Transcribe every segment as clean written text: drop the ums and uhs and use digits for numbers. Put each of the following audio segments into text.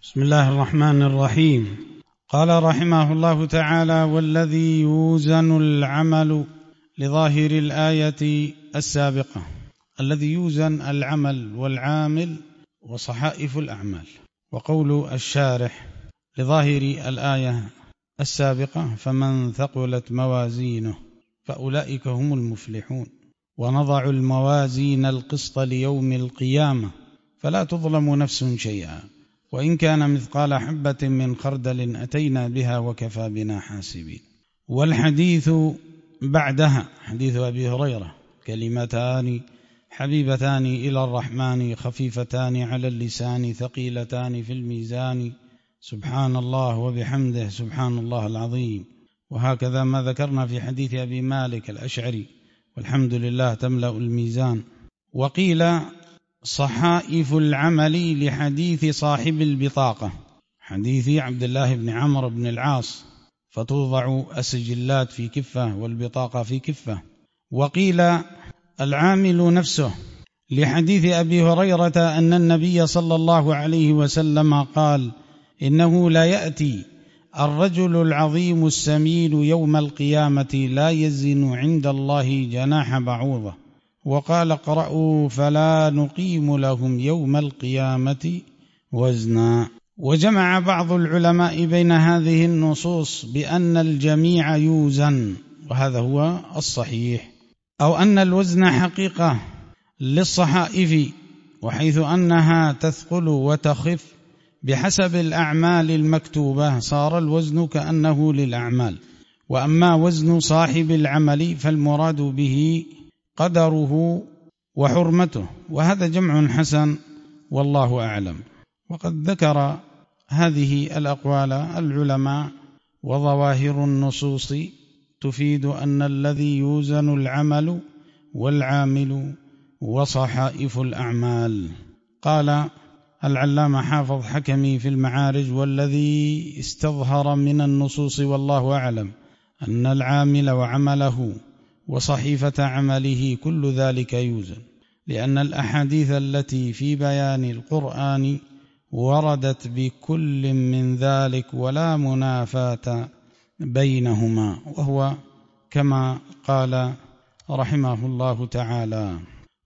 بسم الله الرحمن الرحيم. قال رحمه الله تعالى: والذي يوزن العمل لظاهر الآية السابقة. الذي يوزن العمل والعامل وصحائف الأعمال. وقول الشارح لظاهر الآية السابقة: فمن ثقلت موازينه فأولئك هم المفلحون، ونضع الموازين القسط ليوم القيامة فلا تظلم نفس شيئا وإن كان مثقال حبة من خردل أتينا بها وكفى بنا حاسبين. والحديث بعدها حديث أبي هريرة: كلمتان حبيبتان إلى الرحمن خفيفتان على اللسان ثقيلتان في الميزان سبحان الله وبحمده سبحان الله العظيم. وهكذا ما ذكرنا في حديث أبي مالك الأشعري: والحمد لله تملأ الميزان. وقيل صحائف العمل لحديث صاحب البطاقة، حديث عبد الله بن عمرو بن العاص: فتوضع السجلات في كفة والبطاقة في كفة. وقيل العامل نفسه لحديث أبي هريرة أن النبي صلى الله عليه وسلم قال: إنه لا يأتي الرجل العظيم السمين يوم القيامة لا يزن عند الله جناح بعوضة. وقال: اقرأوا فلا نقيم لهم يوم القيامة وزنا. وجمع بعض العلماء بين هذه النصوص بأن الجميع يوزن، وهذا هو الصحيح، أو أن الوزن حقيقة للصحائف، وحيث أنها تثقل وتخف بحسب الأعمال المكتوبة صار الوزن كأنه للأعمال. وأما وزن صاحب العمل فالمراد به قدره وحرمته، وهذا جمع حسن والله أعلم. وقد ذكر هذه الأقوال العلماء، وظواهر النصوص تفيد أن الذي يوزن العمل والعامل وصحائف الأعمال. قال العلامة حافظ حكمي في المعارج: والذي استظهر من النصوص والله أعلم أن العامل وعمله وصحيفة عمله كل ذلك يوزن، لأن الأحاديث التي في بيان القرآن وردت بكل من ذلك ولا منافاة بينهما، وهو كما قال رحمه الله تعالى.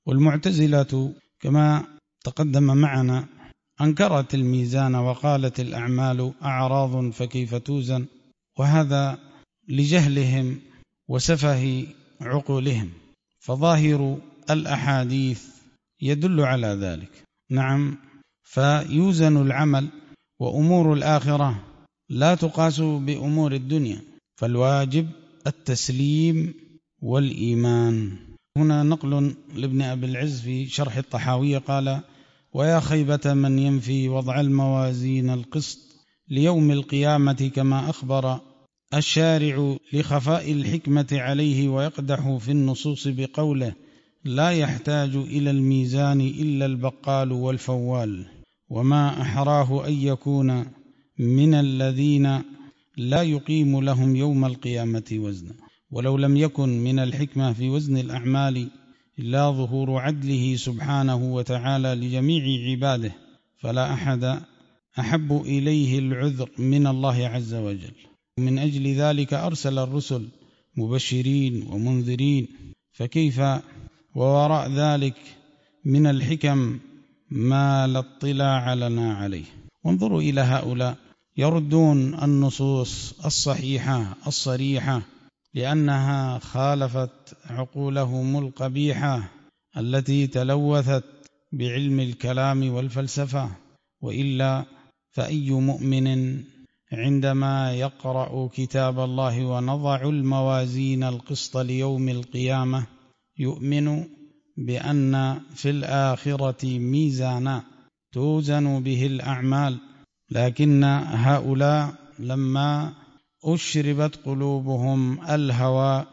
والمعتزلة كما تقدم معنا أنكرت الميزان وقالت الأعمال أعراض فكيف توزن، وهذا لجهلهم وسفه عقولهم، فظاهر الأحاديث يدل على ذلك. نعم، فيوزن العمل، وأمور الآخرة لا تقاس بأمور الدنيا، فالواجب التسليم والإيمان. هنا نقل لابن أبي العز في شرح الطحاوية قال: ويا خيبة من ينفي وضع الموازين القسط ليوم القيامة كما أخبر الشارع لخفاء الحكمة عليه، ويقدح في النصوص بقوله: لا يحتاج إلى الميزان إلا البقال والفوال. وما أحراه أن يكون من الذين لا يقيم لهم يوم القيامة وزنا. ولو لم يكن من الحكمة في وزن الأعمال إلا ظهور عدله سبحانه وتعالى لجميع عباده، فلا أحد أحب إليه العذر من الله عز وجل. من أجل ذلك أرسل الرسل مبشرين ومنذرين، فكيف ووراء ذلك من الحكم ما لا اطلاع لنا عليه. وانظروا إلى هؤلاء يردون النصوص الصحيحة الصريحة لأنها خالفت عقولهم القبيحة التي تلوثت بعلم الكلام والفلسفة. وإلا فأي مؤمن عندما يقرأ كتاب الله ونضع الموازين القسط ليوم القيامة يؤمن بأن في الآخرة ميزانا توزن به الأعمال، لكن هؤلاء لما أشربت قلوبهم الهوى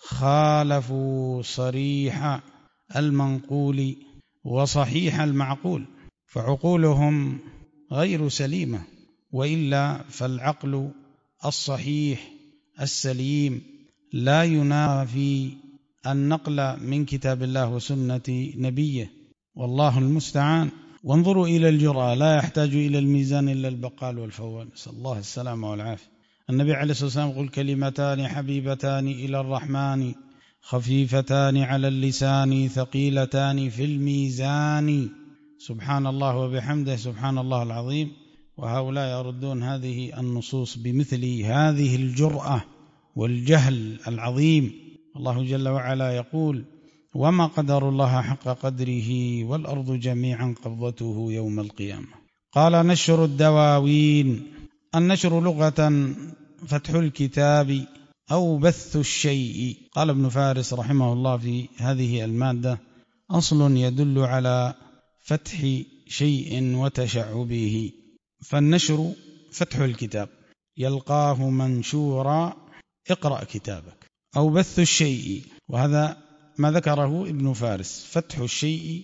خالفوا صريح المنقول وصحيح المعقول، فعقولهم غير سليمة. وإلا فالعقل الصحيح السليم لا ينافي النقل من كتاب الله وسنة نبيه، والله المستعان. وانظروا إلى الجرأة، لا يحتاج إلى الميزان إلا البقال والفوال، نسأل الله السلامة والعافية. النبي عليه الصلاة والسلام يقول: كلمتان حبيبتان إلى الرحمن خفيفتان على اللسان ثقيلتان في الميزان، سبحان الله وبحمده سبحان الله العظيم. وهؤلاء يردون هذه النصوص بمثل هذه الجرأة والجهل العظيم. الله جل وعلا يقول: وما قدر الله حق قدره والأرض جميعا قبضته يوم القيامة. قال: نشر الدواوين. النشر لغة فتح الكتاب أو بث الشيء. قال ابن فارس رحمه الله في هذه المادة: أصل يدل على فتح شيء وتشعبه. فالنشر فتح الكتاب، يلقاه منشورا، اقرأ كتابك. أو بث الشيء، وهذا ما ذكره ابن فارس، فتح الشيء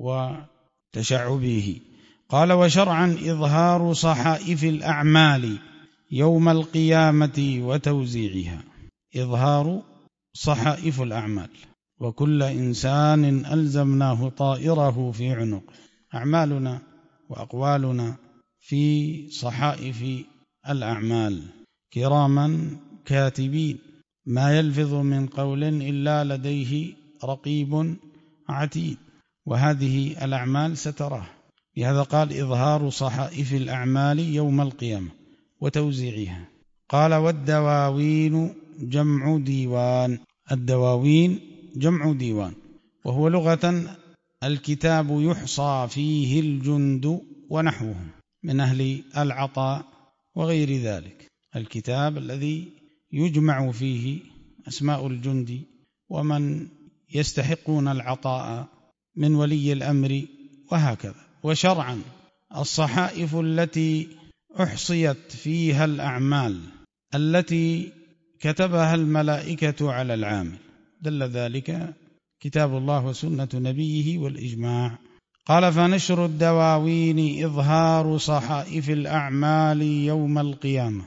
وتشعبه. قال: وشرعا إظهار صحائف الأعمال يوم القيامة وتوزيعها. إظهار صحائف الأعمال، وكل إنسان ألزمناه طائره في عنقه. أعمالنا وأقوالنا في صحائف الأعمال كراما كاتبين، ما يلفظ من قول إلا لديه رقيب عتيد. وهذه الأعمال ستراه. لهذا قال: إظهار صحائف الأعمال يوم القيامة وتوزيعها. قال: والدواوين جمع ديوان. الدواوين جمع ديوان، وهو لغة الكتاب يحصى فيه الجند ونحوهم من أهل العطاء وغير ذلك. الكتاب الذي يجمع فيه أسماء الجند ومن يستحقون العطاء من ولي الأمر وهكذا. وشرعا الصحائف التي أحصيت فيها الأعمال التي كتبها الملائكة على العامل، دل ذلك كتاب الله وسنة نبيه والإجماع. قال: فنشر الدواوين إظهار صحائف الأعمال يوم القيامة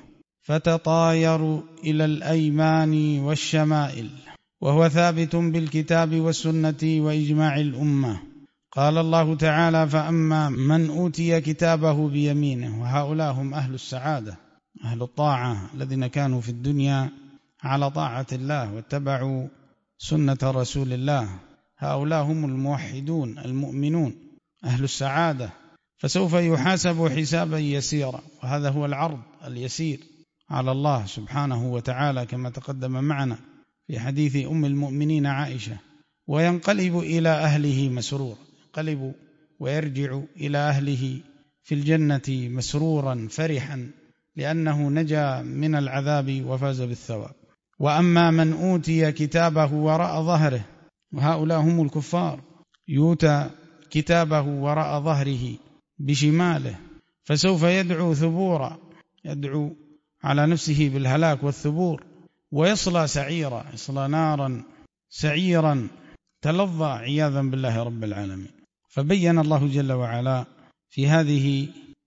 فتطاير إلى الأيمان والشمائل، وهو ثابت بالكتاب والسنة وإجماع الأمة. قال الله تعالى: فأما من أوتي كتابه بيمينه. وهؤلاء هم أهل السعادة، أهل الطاعة، الذين كانوا في الدنيا على طاعة الله واتبعوا سنة رسول الله. هؤلاء هم الموحدون المؤمنون أهل السعادة، فسوف يحاسب حسابا يسيرا. وهذا هو العرض اليسير على الله سبحانه وتعالى كما تقدم معنا في حديث أم المؤمنين عائشة: وينقلب إلى أهله مسرورا. ينقلب ويرجع إلى أهله في الجنة مسرورا فرحا لأنه نجا من العذاب وفاز بالثواب. وأما من أوتي كتابه وراء ظهره، وهؤلاء هم الكفار، يؤتى كتابه وراء ظهره بشماله فسوف يدعو ثبورا، يدعو على نفسه بالهلاك والثبور، ويصلى سعيرا، يصلى نارا سعيرا تلظى عياذا بالله رب العالمين. فبين الله جل وعلا في هذه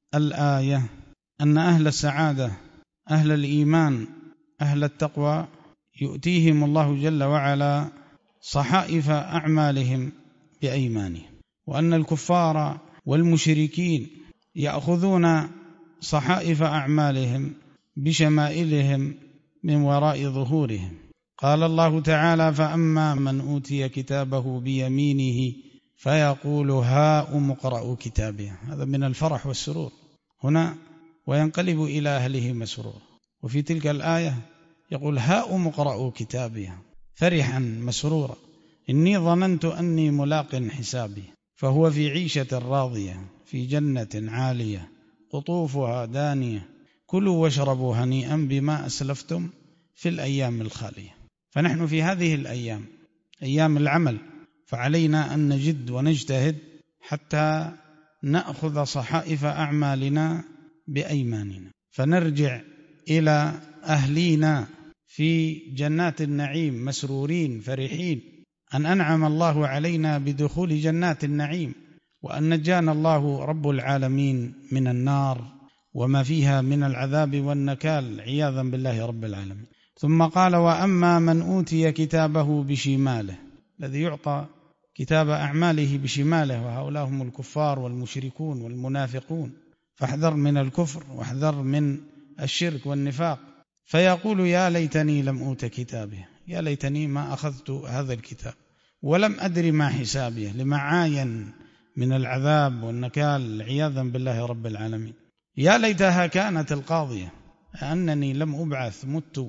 الآية أن أهل السعادة أهل الإيمان أهل التقوى يؤتيهم الله جل وعلا صحائف أعمالهم بأيمانهم، وأن الكفار والمشركين يأخذون صحائف أعمالهم بشمائلهم من وراء ظهورهم. قال الله تعالى: فأما من أوتي كتابه بيمينه فيقول هاؤم اقرءوا كتابيه. هذا من الفرح والسرور هنا، وينقلب إلى أهله مسرور. وفي تلك الآية يقول هاؤم اقرءوا كتابيه فرحا مسرورا إني ظننت أني ملاق حسابي. فهو في عيشة راضية في جنة عالية قطوفها دانية كلوا واشربوا هنيئا بما أسلفتم في الأيام الخالية. فنحن في هذه الأيام أيام العمل، فعلينا أن نجد ونجتهد حتى نأخذ صحائف أعمالنا بأيماننا، فنرجع إلى أهلينا في جنات النعيم مسرورين فرحين أن أنعم الله علينا بدخول جنات النعيم، وأن نجانا الله رب العالمين من النار وما فيها من العذاب والنكال عياذا بالله رب العالمين. ثم قال: وأما من أوتي كتابه بشماله، الذي يعطى كتاب أعماله بشماله، وهؤلاء هم الكفار والمشركون والمنافقون، فاحذر من الكفر واحذر من الشرك والنفاق. فيقول يا ليتني لم أوت كتابه، يا ليتني ما أخذت هذا الكتاب ولم أدري ما حسابيه، لمعاين من العذاب والنكال عياذا بالله رب العالمين. يا ليتها كانت القاضية، أنني لم أبعث، مت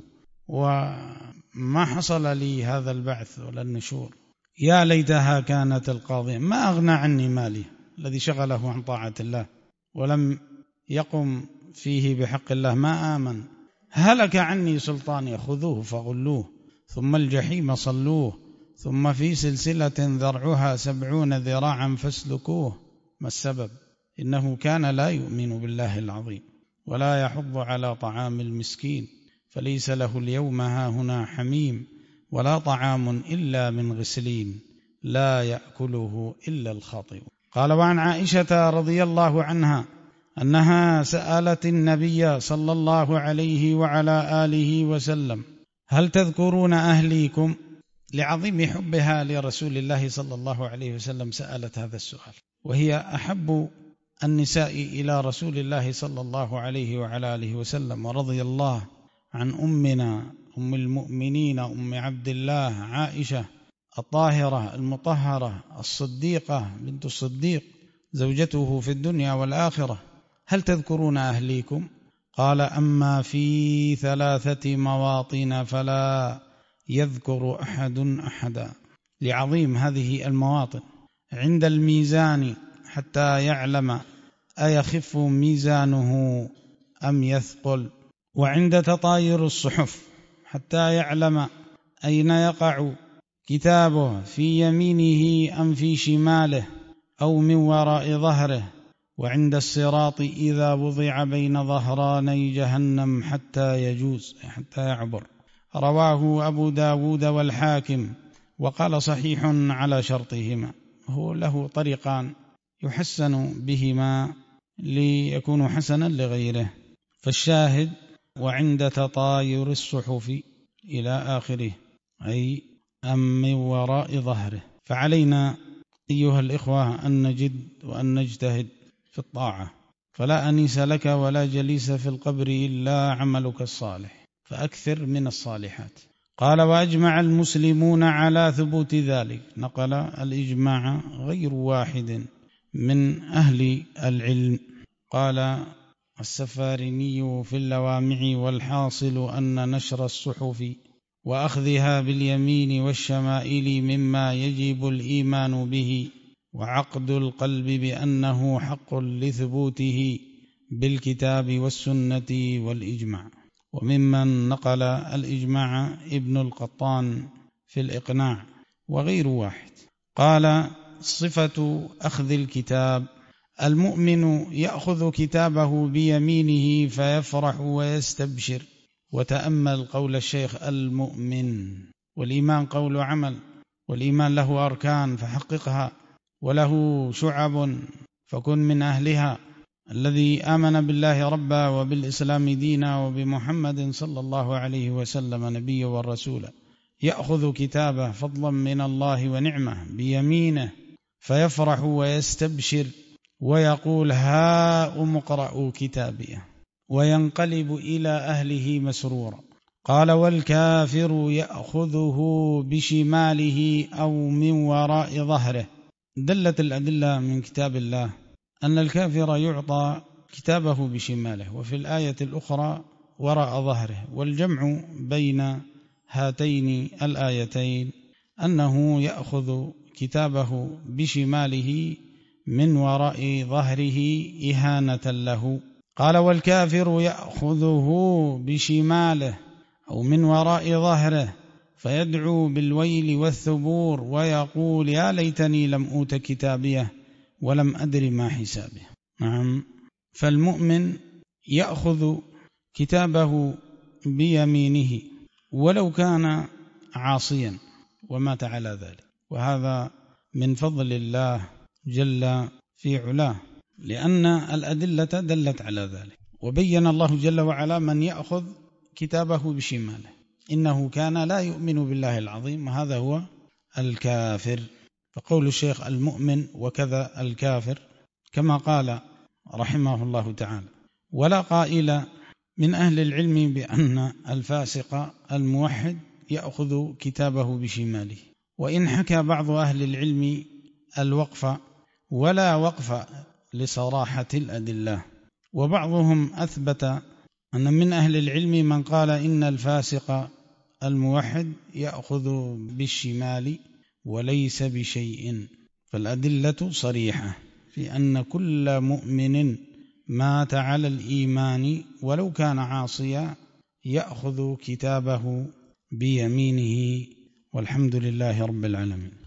وما حصل لي هذا البعث ولا النشور. يا ليتها كانت القاضية ما أغنى عني مالي، الذي شغله عن طاعة الله ولم يقم فيه بحق الله، ما آمن. هلك عني سلطاني، خذوه فغلوه ثم الجحيم صلوه ثم في سلسلة ذرعها 70 ذراعا فاسلكوه. ما السبب؟ إنه كان لا يؤمن بالله العظيم ولا يحض على طعام المسكين، فليس له اليوم هاهنا حميم ولا طعام إلا من غسلين لا يأكله إلا الخاطئ. قال وعن عائشة رضي الله عنها أنها سألت النبي صلى الله عليه وعلى آله وسلم هل تذكرون أهليكم؟ لعظيم حبها لرسول الله صلى الله عليه وسلم سألت هذا السؤال، وهي أحب النساء إلى رسول الله صلى الله عليه وعلى آله وسلم. ورضي الله عن أمنا أم المؤمنين أم عبد الله عائشة الطاهرة المطهرة الصديقة بنت الصديق زوجته في الدنيا والآخرة. هل تذكرون أهليكم؟ قال أما في 3 مواطن فلا يذكر أحد أحدا. لعظيم هذه المواطن عند الميزان حتى يعلم أيخف ميزانه أم يثقل، وعند تطاير الصحف حتى يعلم أين يقع كتابه، في يمينه أم في شماله أو من وراء ظهره، وعند الصراط إذا وضع بين ظهراني جهنم حتى يجوز، حتى يعبر. رواه أبو داود والحاكم وقال صحيح على شرطهما. هو له طريقان يحسن بهما ليكون حسنا لغيره. فالشاهد وعند تطاير الصحف إلى آخره، أي أم من وراء ظهره. فعلينا أيها الإخوة أن نجد وأن نجتهد في الطاعة، فلا أنيس لك ولا جليس في القبر إلا عملك الصالح، فأكثر من الصالحات. قال وأجمع المسلمون على ثبوت ذلك، نقل الإجماع غير واحد من أهل العلم. قال السفاريني في اللوامع والحاصل أن نشر الصحف وأخذها باليمين والشمائل مما يجب الإيمان به، وعقد القلب بأنه حق لثبوته بالكتاب والسنة والإجماع. وممن نقل الإجماع ابن القطان في الإقناع وغير واحد. قال صفة أخذ الكتاب: المؤمن يأخذ كتابه بيمينه فيفرح ويستبشر. وتأمل قول الشيخ المؤمن، والإيمان قول عمل، والإيمان له أركان فحققها، وله شعب فكن من أهلها. الذي آمن بالله ربا وبالإسلام دينا وبمحمد صلى الله عليه وسلم نبيا ورسولا يأخذ كتابه فضلا من الله ونعمه بيمينه فيفرح ويستبشر ويقول هاؤم اقرءوا كتابيه، وينقلب إلى أهله مسرورا. قال والكافر يأخذه بشماله أو من وراء ظهره. دلت الأدلة من كتاب الله أن الكافر يعطى كتابه بشماله، وفي الآية الأخرى وراء ظهره. والجمع بين هاتين الآيتين أنه يأخذ كتابه بشماله من وراء ظهره إهانة له. قال والكافر يأخذه بشماله أو من وراء ظهره فيدعو بالويل والثبور ويقول يا ليتني لم أوت كتابيه ولم أدر ما حسابه. نعم، فالمؤمن يأخذ كتابه بيمينه ولو كان عاصيا ومات على ذلك، وهذا من فضل الله جل في علاه، لأن الأدلة دلت على ذلك. وبين الله جل وعلا من يأخذ كتابه بشماله إنه كان لا يؤمن بالله العظيم، وهذا هو الكافر. فقول الشيخ المؤمن وكذا الكافر كما قال رحمه الله تعالى. ولا قائل من أهل العلم بأن الفاسق الموحد يأخذ كتابه بشماله. وإن حكى بعض أهل العلم الوقف ولا وقف لصراحة الأدلة، وبعضهم أثبت أن من أهل العلم من قال إن الفاسق الموحد يأخذ بالشمال وليس بشيء. فالأدلة صريحة في أن كل مؤمن مات على الإيمان ولو كان عاصيا يأخذ كتابه بيمينه، والحمد لله رب العالمين.